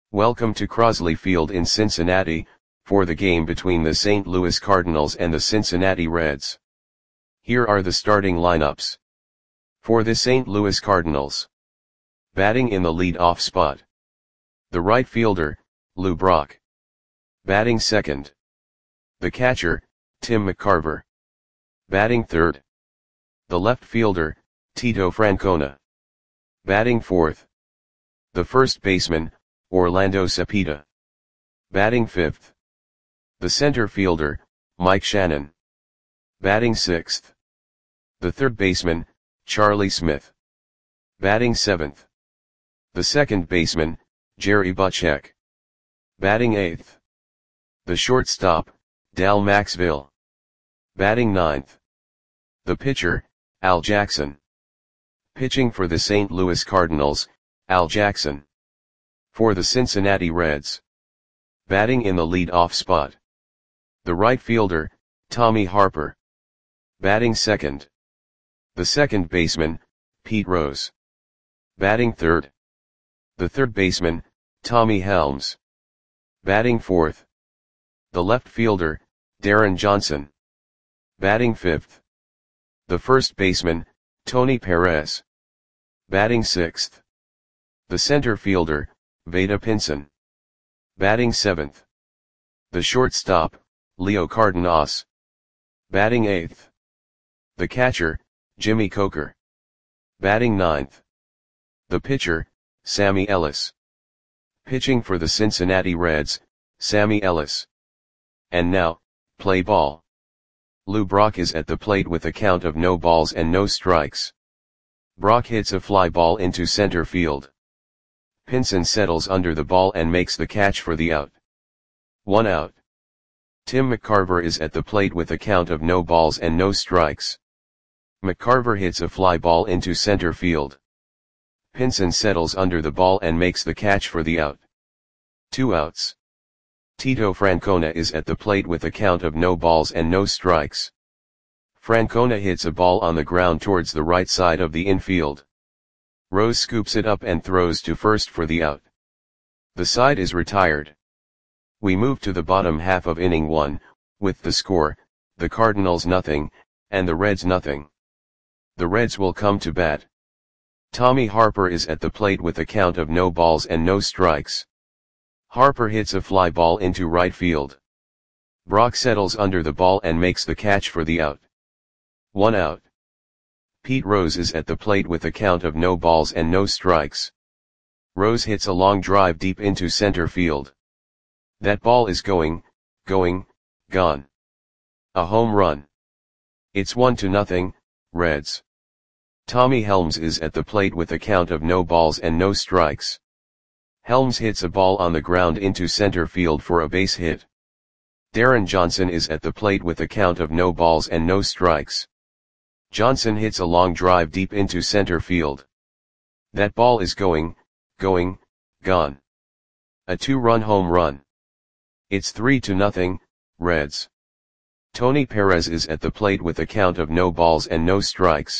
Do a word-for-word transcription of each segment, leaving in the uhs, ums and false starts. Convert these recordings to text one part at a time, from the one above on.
Welcome to Crosley Field in Cincinnati, for the game between the Saint Louis Cardinals and the Cincinnati Reds. Here are the starting lineups. For the Saint Louis Cardinals. Batting in the lead-off spot. The right fielder, Lou Brock. Batting second. The catcher, Tim McCarver. Batting third. The left fielder, Tito Francona. Batting fourth. The first baseman, Orlando Cepeda. Batting fifth. The center fielder, Mike Shannon. Batting sixth. The third baseman, Charlie Smith. Batting seventh. The second baseman, Jerry Butchek. Batting eighth. The shortstop, Dal Maxville. Batting ninth. The pitcher, Al Jackson. Pitching for the Saint Louis Cardinals, Al Jackson. For the Cincinnati Reds. Batting in the lead-off spot. The right fielder, Tommy Harper. Batting second. The second baseman, Pete Rose. Batting third. The third baseman, Tommy Helms. Batting fourth. The left fielder, Darren Johnson. Batting fifth. The first baseman, Tony Perez. Batting sixth. The center fielder, Vada Pinson. Batting seventh. The shortstop, Leo Cardenas. Batting eighth. The catcher, Jimmy Coker. Batting ninth. The pitcher, Sammy Ellis. Pitching for the Cincinnati Reds, Sammy Ellis. And now, play ball. Lou Brock is at the plate with a count of no balls and no strikes. Brock hits a fly ball into center field. Pinson settles under the ball and makes the catch for the out. One out. Tim McCarver is at the plate with a count of no balls and no strikes. McCarver hits a fly ball into center field. Pinson settles under the ball and makes the catch for the out. Two outs. Tito Francona is at the plate with a count of no balls and no strikes. Francona hits a ball on the ground towards the right side of the infield. Rose scoops it up and throws to first for the out. The side is retired. We move to the bottom half of inning one, with the score, the Cardinals nothing, and the Reds nothing. The Reds will come to bat. Tommy Harper is at the plate with a count of no balls and no strikes. Harper hits a fly ball into right field. Brock settles under the ball and makes the catch for the out. One out. Pete Rose is at the plate with a count of no balls and no strikes. Rose hits a long drive deep into center field. That ball is going, going, gone. A home run. It's one to nothing, Reds. Tommy Helms is at the plate with a count of no balls and no strikes. Helms hits a ball on the ground into center field for a base hit. Darren Johnson is at the plate with a count of no balls and no strikes. Johnson hits a long drive deep into center field. That ball is going, going, gone. A two-run home run. It's three to nothing, Reds. Tony Perez is at the plate with a count of no balls and no strikes.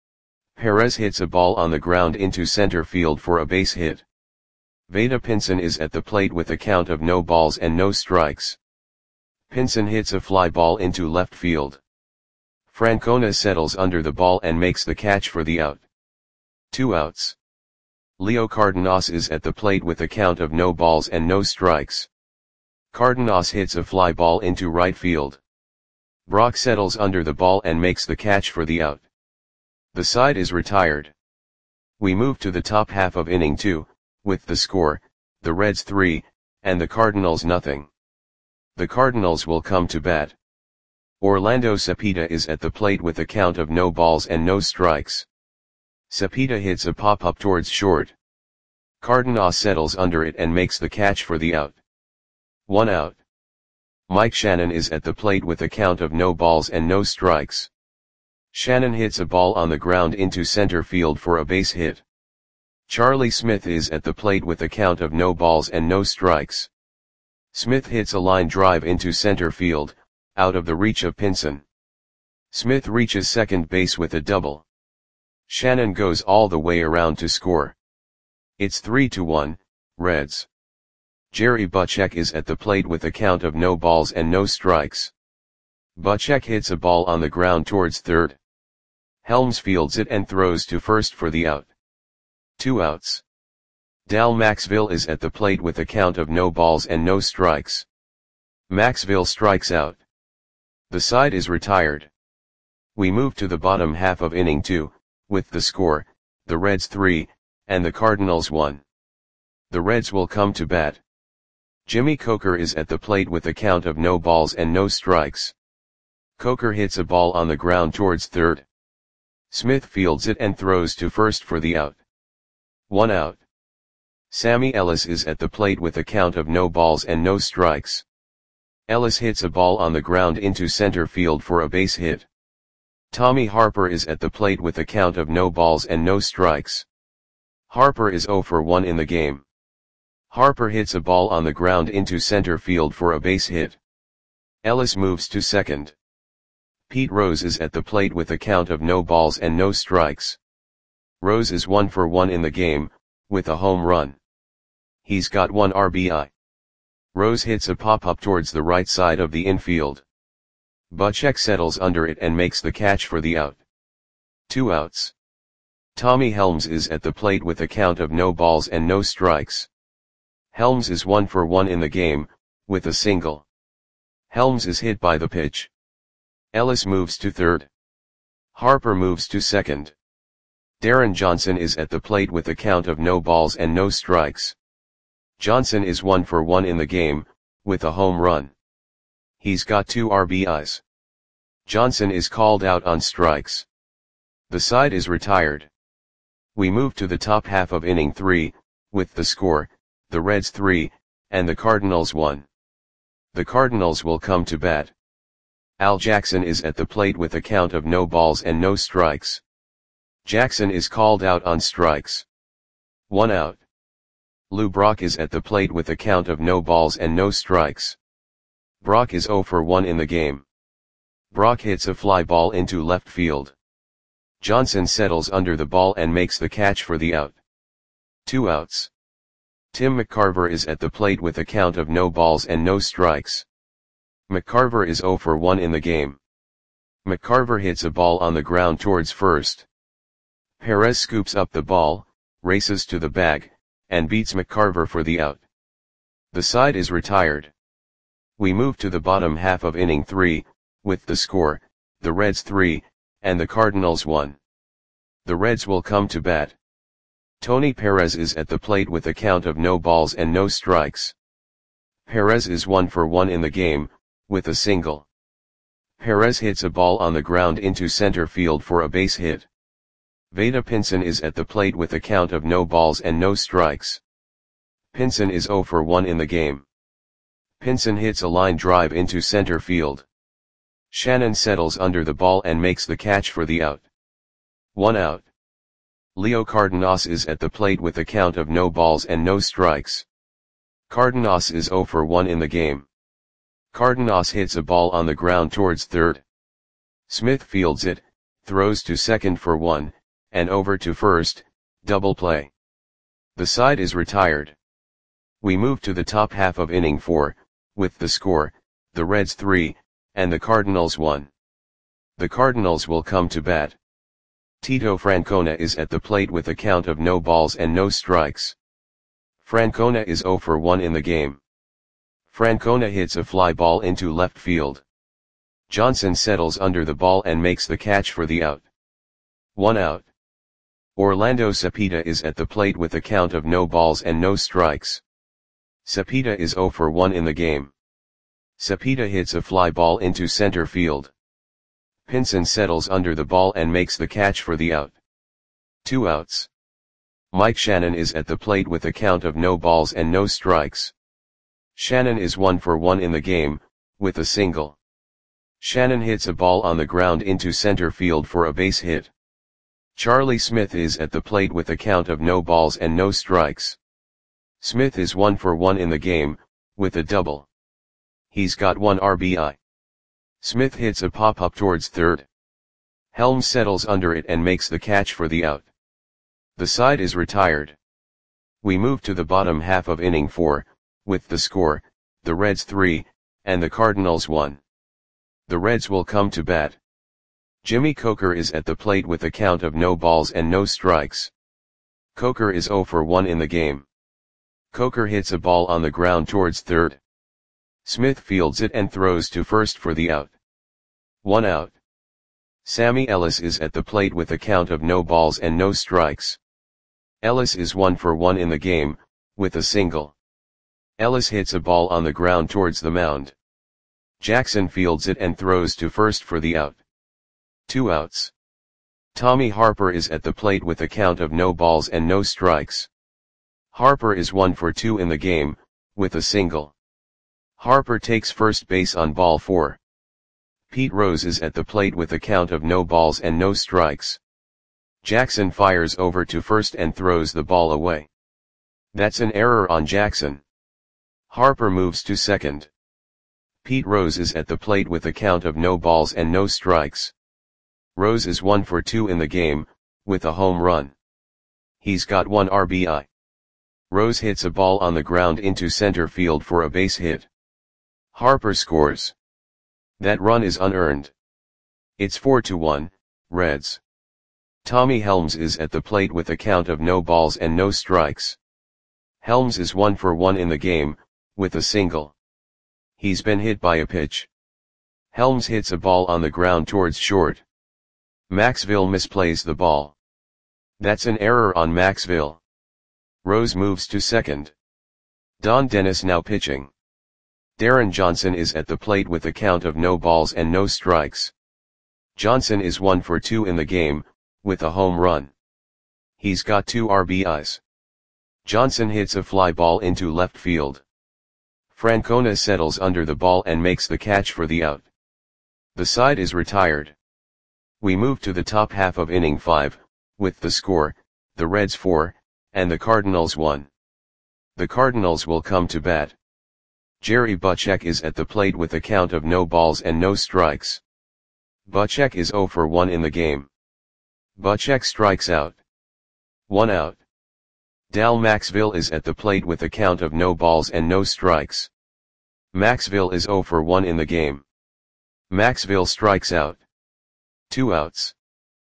Perez hits a ball on the ground into center field for a base hit. Vada Pinson is at the plate with a count of no balls and no strikes. Pinson hits a fly ball into left field. Francona settles under the ball and makes the catch for the out. Two outs. Leo Cardenas is at the plate with a count of no balls and no strikes. Cardenas hits a fly ball into right field. Brock settles under the ball and makes the catch for the out. The side is retired. We move to the top half of inning two, with the score, the Reds three, and the Cardinals nothing. The Cardinals will come to bat. Orlando Cepeda is at the plate with a count of no balls and no strikes. Cepeda hits a pop-up towards short. Cardenas settles under it and makes the catch for the out. One out. Mike Shannon is at the plate with a count of no balls and no strikes. Shannon hits a ball on the ground into center field for a base hit. Charlie Smith is at the plate with a count of no balls and no strikes. Smith hits a line drive into center field, out of the reach of Pinson. Smith reaches second base with a double. Shannon goes all the way around to score. It's three to one, Reds. Jerry Butchek is at the plate with a count of no balls and no strikes. Butchek hits a ball on the ground towards third. Helms fields it and throws to first for the out. Two outs. Dal Maxville is at the plate with a count of no balls and no strikes. Maxville strikes out. The side is retired. We move to the bottom half of inning two, with the score, the Reds three, and the Cardinals one. The Reds will come to bat. Jimmy Coker is at the plate with a count of no balls and no strikes. Coker hits a ball on the ground towards third. Smith fields it and throws to first for the out. One out. Sammy Ellis is at the plate with a count of no balls and no strikes. Ellis hits a ball on the ground into center field for a base hit. Tommy Harper is at the plate with a count of no balls and no strikes. Harper is oh for one in the game. Harper hits a ball on the ground into center field for a base hit. Ellis moves to second. Pete Rose is at the plate with a count of no balls and no strikes. Rose is one for one in the game, with a home run. He's got one R B I. Rose hits a pop-up towards the right side of the infield. Butchek settles under it and makes the catch for the out. Two outs. Tommy Helms is at the plate with a count of no balls and no strikes. Helms is one for one in the game, with a single. Helms is hit by the pitch. Ellis moves to third. Harper moves to second. Darren Johnson is at the plate with a count of no balls and no strikes. Johnson is one for one in the game, with a home run. He's got two R B Is. Johnson is called out on strikes. The side is retired. We move to the top half of inning three, with the score, the Reds three, and the Cardinals one. The Cardinals will come to bat. Al Jackson is at the plate with a count of no balls and no strikes. Jackson is called out on strikes. One out. Lou Brock is at the plate with a count of no balls and no strikes. Brock is oh for one in the game. Brock hits a fly ball into left field. Johnson settles under the ball and makes the catch for the out. Two outs. Tim McCarver is at the plate with a count of no balls and no strikes. McCarver is oh for one in the game. McCarver hits a ball on the ground towards first. Perez scoops up the ball, races to the bag, and beats McCarver for the out. The side is retired. We move to the bottom half of inning three, with the score, the Reds three, and the Cardinals one. The Reds will come to bat. Tony Perez is at the plate with a count of no balls and no strikes. Perez is one for one in the game, with a single. Perez hits a ball on the ground into center field for a base hit. Vada Pinson is at the plate with a count of no balls and no strikes. Pinson is oh for one in the game. Pinson hits a line drive into center field. Shannon settles under the ball and makes the catch for the out. One out. Leo Cardenas is at the plate with a count of no balls and no strikes. Cardenas is oh for one in the game. Cardenas hits a ball on the ground towards third. Smith fields it, throws to second for one, and over to first, double play. The side is retired. We move to the top half of inning four, with the score, the Reds three, and the Cardinals one. The Cardinals will come to bat. Tito Francona is at the plate with a count of no balls and no strikes. Francona is oh for one in the game. Francona hits a fly ball into left field. Johnson settles under the ball and makes the catch for the out. One out. Orlando Cepeda is at the plate with a count of no balls and no strikes. Cepeda is oh for one in the game. Cepeda hits a fly ball into center field. Pinson settles under the ball and makes the catch for the out. Two outs. Mike Shannon is at the plate with a count of no balls and no strikes. Shannon is one for one in the game, with a single. Shannon hits a ball on the ground into center field for a base hit. Charlie Smith is at the plate with a count of no balls and no strikes. Smith is one for one in the game, with a double. He's got one R B I. Smith hits a pop-up towards third. Helms settles under it and makes the catch for the out. The side is retired. We move to the bottom half of inning four, with the score, the Reds three, and the Cardinals one. The Reds will come to bat. Jimmy Coker is at the plate with a count of no balls and no strikes. Coker is zero for one in the game. Coker hits a ball on the ground towards third. Smith fields it and throws to first for the out. One out. Sammy Ellis is at the plate with a count of no balls and no strikes. Ellis is one for one in the game, with a single. Ellis hits a ball on the ground towards the mound. Jackson fields it and throws to first for the out. Two outs. Tommy Harper is at the plate with a count of no balls and no strikes. Harper is one for two in the game, with a single. Harper takes first base on ball four. Pete Rose is at the plate with a count of no balls and no strikes. Jackson fires over to first and throws the ball away. That's an error on Jackson. Harper moves to second. Pete Rose is at the plate with a count of no balls and no strikes. Rose is one for two in the game, with a home run. He's got one R B I. Rose hits a ball on the ground into center field for a base hit. Harper scores. That run is unearned. It's four to one, Reds. Tommy Helms is at the plate with a count of no balls and no strikes. Helms is one for one in the game, with a single. He's been hit by a pitch. Helms hits a ball on the ground towards short. Maxville misplays the ball. That's an error on Maxville. Rose moves to second. Don Dennis now pitching. Darren Johnson is at the plate with a count of no balls and no strikes. Johnson is one for two in the game, with a home run. He's got two R B Is. Johnson hits a fly ball into left field. Francona settles under the ball and makes the catch for the out. The side is retired. We move to the top half of inning five, with the score, the Reds four, and the Cardinals one. The Cardinals will come to bat. Jerry Butchek is at the plate with a count of no balls and no strikes. Butchek is zero for one in the game. Butchek strikes out. One out. Dal Maxville is at the plate with a count of no balls and no strikes. Maxville is zero for one in the game. Maxville strikes out. Two outs.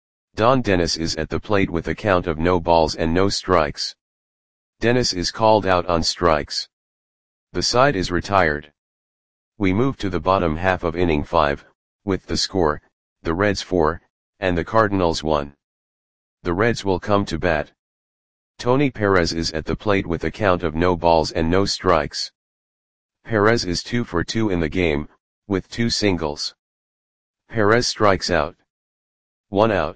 Don Dennis is at the plate with a count of no balls and no strikes. Dennis is called out on strikes. The side is retired. We move to the bottom half of inning five, with the score, the Reds four, and the Cardinals one. The Reds will come to bat. Tony Perez is at the plate with a count of no balls and no strikes. Perez is two for two in the game, with two singles. Perez strikes out. One out.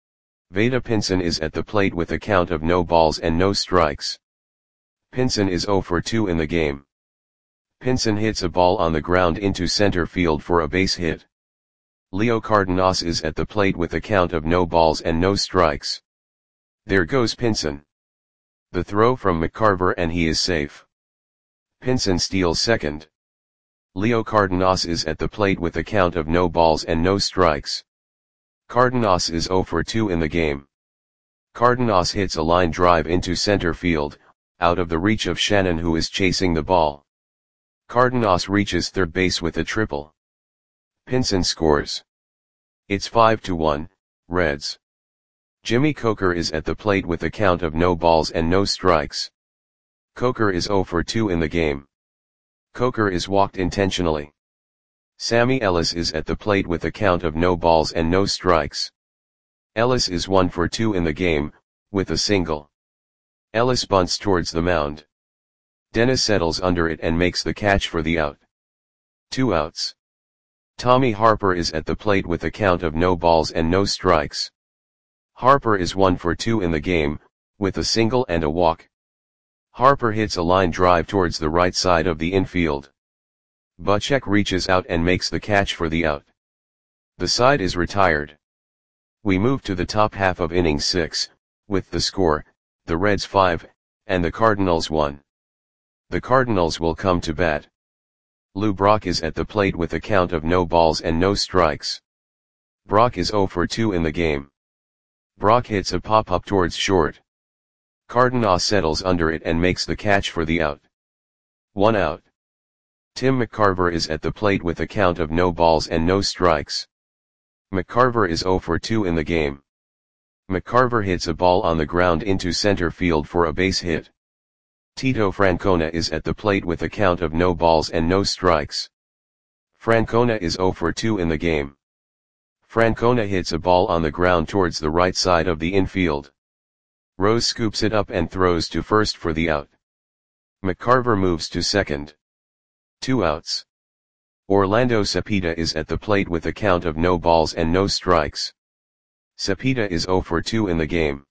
Vada Pinson is at the plate with a count of no balls and no strikes. Pinson is zero for two in the game. Pinson hits a ball on the ground into center field for a base hit. Leo Cardenas is at the plate with a count of no balls and no strikes. There goes Pinson. The throw from McCarver and he is safe. Pinson steals second. Leo Cardenas is at the plate with a count of no balls and no strikes. Cardenas is zero for two in the game. Cardenas hits a line drive into center field, out of the reach of Shannon who is chasing the ball. Cardenas reaches third base with a triple. Pinson scores. It's five to one, Reds. Jimmy Coker is at the plate with a count of no balls and no strikes. Coker is zero for two in the game. Coker is walked intentionally. Sammy Ellis is at the plate with a count of no balls and no strikes. Ellis is one for two in the game, with a single. Ellis bunts towards the mound. Dennis settles under it and makes the catch for the out. Two outs. Tommy Harper is at the plate with a count of no balls and no strikes. Harper is one for two in the game, with a single and a walk. Harper hits a line drive towards the right side of the infield. Butchek reaches out and makes the catch for the out. The side is retired. We move to the top half of inning six, with the score, the Reds five, and the Cardinals one. The Cardinals will come to bat. Lou Brock is at the plate with a count of no balls and no strikes. Brock is zero for two in the game. Brock hits a pop-up towards short. Cardenas settles under it and makes the catch for the out. One out. Tim McCarver is at the plate with a count of no balls and no strikes. McCarver is oh for two in the game. McCarver hits a ball on the ground into center field for a base hit. Tito Francona is at the plate with a count of no balls and no strikes. Francona is oh for two in the game. Francona hits a ball on the ground towards the right side of the infield. Rose scoops it up and throws to first for the out. McCarver moves to second. Two outs. Orlando Cepeda is at the plate with a count of no balls and no strikes. Cepeda is oh for two in the game.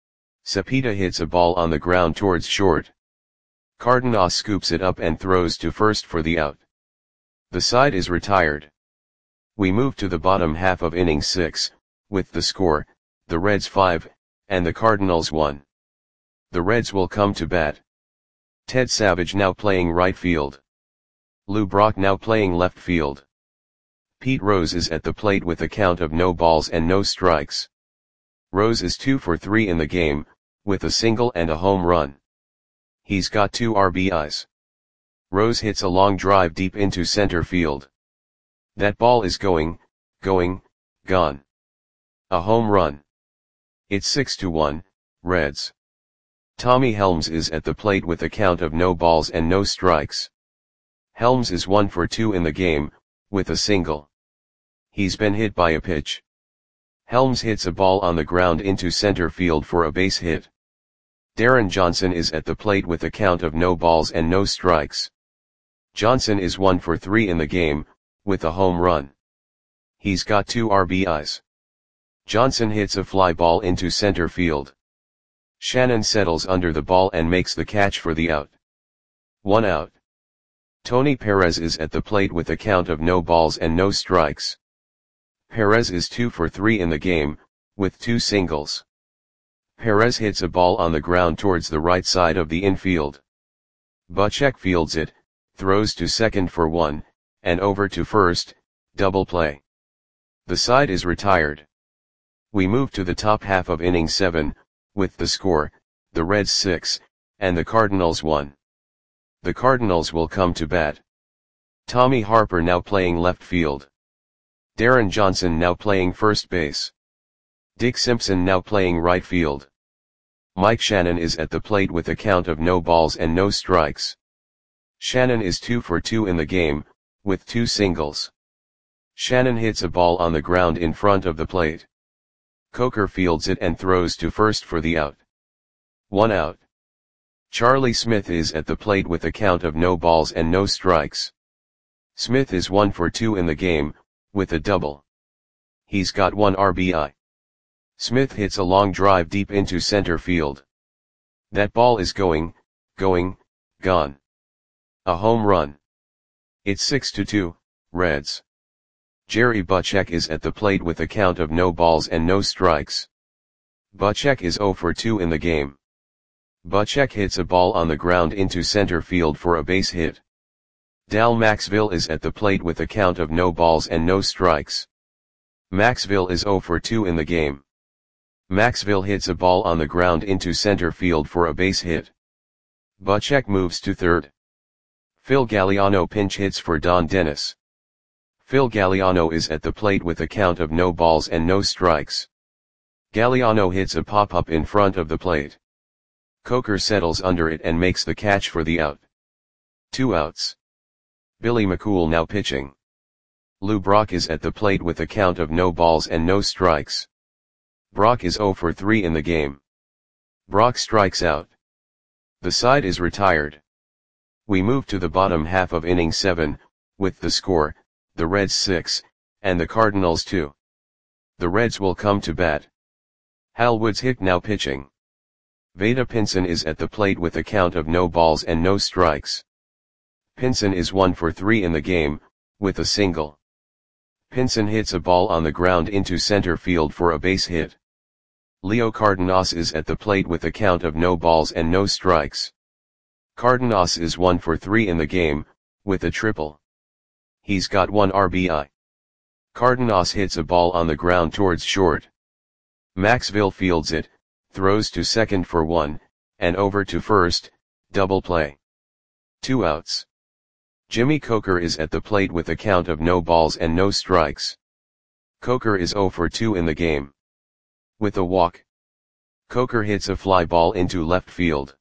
Cepeda hits a ball on the ground towards short. Cardenas scoops it up and throws to first for the out. The side is retired. We move to the bottom half of inning six, with the score, the Reds five, and the Cardinals one. The Reds will come to bat. Ted Savage now playing right field. Lou Brock now playing left field. Pete Rose is at the plate with a count of no balls and no strikes. Rose is two for three in the game, with a single and a home run. He's got two R B Is. Rose hits a long drive deep into center field. That ball is going, going, gone. A home run. It's six to one, Reds. Tommy Helms is at the plate with a count of no balls and no strikes. Helms is one for two in the game, with a single. He's been hit by a pitch. Helms hits a ball on the ground into center field for a base hit. Darren Johnson is at the plate with a count of no balls and no strikes. Johnson is one for three in the game, with a home run. He's got two R B Is. Johnson hits a fly ball into center field. Shannon settles under the ball and makes the catch for the out. One out. Tony Perez is at the plate with a count of no balls and no strikes. Perez is two for three in the game, with two singles. Perez hits a ball on the ground towards the right side of the infield. Butchek fields it, throws to second for one, and over to first, double play. The side is retired. We move to the top half of inning seven, with the score, the Reds six, and the Cardinals one. The Cardinals will come to bat. Tommy Harper now playing left field. Darren Johnson now playing first base. Dick Simpson now playing right field. Mike Shannon is at the plate with a count of no balls and no strikes. Shannon is two for two in the game, with two singles. Shannon hits a ball on the ground in front of the plate. Coker fields it and throws to first for the out. One out. Charlie Smith is at the plate with a count of no balls and no strikes. Smith is one for two in the game, with a double. He's got one R B I. Smith hits a long drive deep into center field. That ball is going, going, gone. A home run. It's six to two, Reds. Jerry Butchek is at the plate with a count of no balls and no strikes. Butchek is oh for two in the game. Butchek hits a ball on the ground into center field for a base hit. Dal Maxville is at the plate with a count of no balls and no strikes. Maxville is oh for two in the game. Maxville hits a ball on the ground into center field for a base hit. Butchek moves to third. Phil Galliano pinch hits for Don Dennis. Phil Galliano is at the plate with a count of no balls and no strikes. Galliano hits a pop-up in front of the plate. Coker settles under it and makes the catch for the out. Two outs. Billy McCool now pitching. Lou Brock is at the plate with a count of no balls and no strikes. Brock is oh for three in the game. Brock strikes out. The side is retired. We move to the bottom half of inning seven, with the score, the Reds six, and the Cardinals two. The Reds will come to bat. Hal Woods Hick now pitching. Vada Pinson is at the plate with a count of no balls and no strikes. Pinson is one for three in the game, with a single. Pinson hits a ball on the ground into center field for a base hit. Leo Cardenas is at the plate with a count of no balls and no strikes. Cardenas is one for three in the game, with a triple. He's got one R B I. Cardenas hits a ball on the ground towards short. Maxville fields it, throws to second for one, and over to first, double play. Two outs. Jimmy Coker is at the plate with a count of no balls and no strikes. Coker is oh for two in the game. With a walk, Coker hits a fly ball into left field.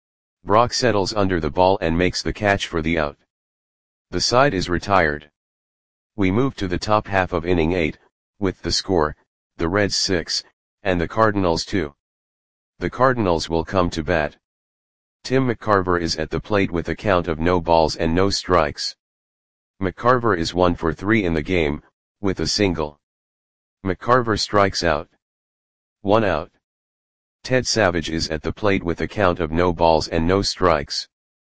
Brock settles under the ball and makes the catch for the out. The side is retired. We move to the top half of inning eight, with the score, the Reds six, and the Cardinals two. The Cardinals will come to bat. Tim McCarver is at the plate with a count of no balls and no strikes. McCarver is one for three in the game, with a single. McCarver strikes out. One out. Ted Savage is at the plate with a count of no balls and no strikes.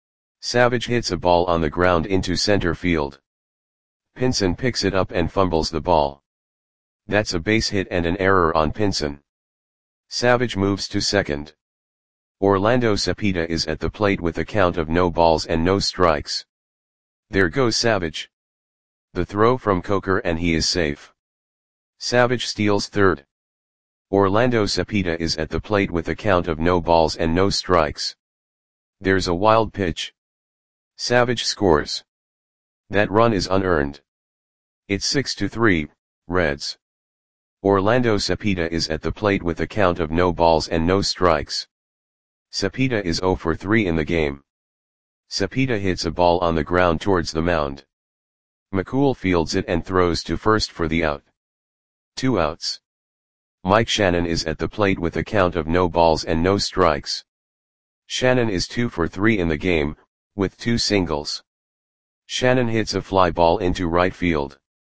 Savage hits a ball on the ground into center field. Pinson picks it up and fumbles the ball. That's a base hit and an error on Pinson. Savage moves to second. Orlando Cepeda is at the plate with a count of no balls and no strikes. There goes Savage. The throw from Coker and he is safe. Savage steals third. Orlando Cepeda is at the plate with a count of no balls and no strikes. There's a wild pitch. Savage scores. That run is unearned. It's six to three, Reds. Orlando Cepeda is at the plate with a count of no balls and no strikes. Cepeda is oh for three in the game. Cepeda hits a ball on the ground towards the mound. McCool fields it and throws to first for the out. Two outs. Mike Shannon is at the plate with a count of no balls and no strikes. Shannon is two for three in the game, with two singles. Shannon hits a fly ball into right field.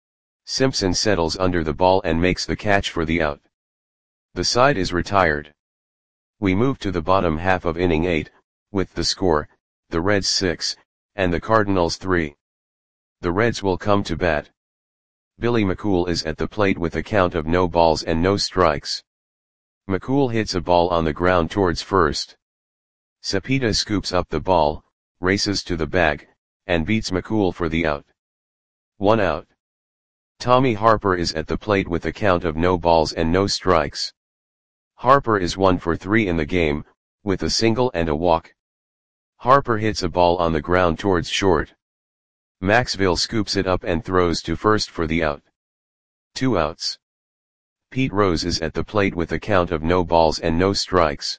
Simpson settles under the ball and makes the catch for the out. The side is retired. We move to the bottom half of inning eight, with the score, the Reds six, and the Cardinals three. The Reds will come to bat. Billy McCool is at the plate with a count of no balls and no strikes. McCool hits a ball on the ground towards first. Cepeda scoops up the ball, races to the bag, and beats McCool for the out. One out. Tommy Harper is at the plate with a count of no balls and no strikes. Harper is one for three in the game, with a single and a walk. Harper hits a ball on the ground towards short. Maxville scoops it up and throws to first for the out. Two outs. Pete Rose is at the plate with a count of no balls and no strikes.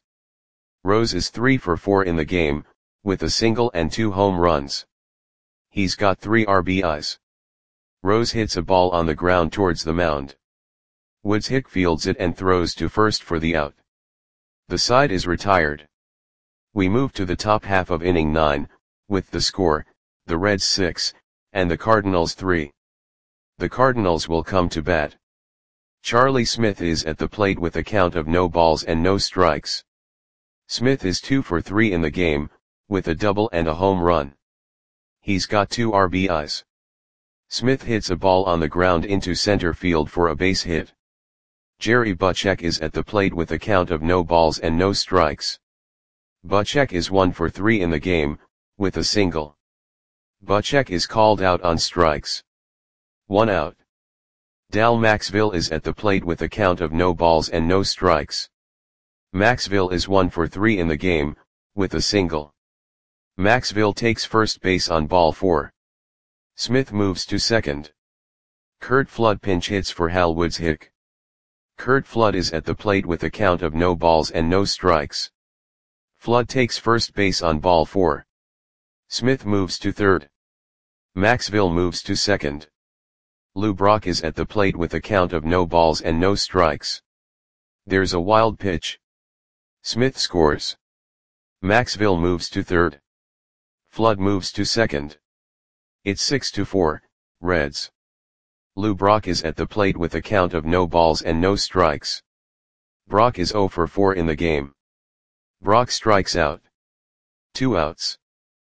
Rose is three for four in the game, with a single and two home runs. He's got three R B Is. Rose hits a ball on the ground towards the mound. Woods Hick fields it and throws to first for the out. The side is retired. We move to the top half of inning nine, with the score, the Reds six, and the Cardinals three. The Cardinals will come to bat. Charlie Smith is at the plate with a count of no balls and no strikes. Smith is two for three in the game, with a double and a home run. He's got two R B Is. Smith hits a ball on the ground into center field for a base hit. Jerry Butchek is at the plate with a count of no balls and no strikes. Butchek is one for three in the game, with a single. Butchek is called out on strikes. One out. Dal Maxville is at the plate with a count of no balls and no strikes. Maxville is one for three in the game, with a single. Maxville takes first base on ball four. Smith moves to second. Curt Flood pinch hits for Hal Woods Hick. Curt Flood is at the plate with a count of no balls and no strikes. Flood takes first base on ball four. Smith moves to third. Maxville moves to second. Lou Brock is at the plate with a count of no balls and no strikes. There's a wild pitch. Smith scores. Maxville moves to third. Flood moves to second. It's six to four, Reds. Lou Brock is at the plate with a count of no balls and no strikes. Brock is oh for four in the game. Brock strikes out. Two outs.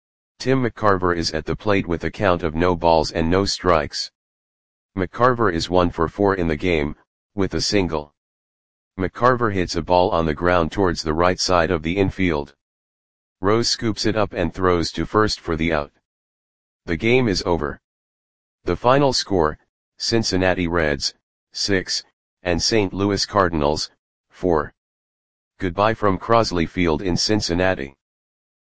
Tim McCarver is at the plate with a count of no balls and no strikes. McCarver is one for four in the game, with a single. McCarver hits a ball on the ground towards the right side of the infield. Rose scoops it up and throws to first for the out. The game is over. The final score, Cincinnati Reds, six, and Saint Louis Cardinals, four. Goodbye from Crosley Field in Cincinnati.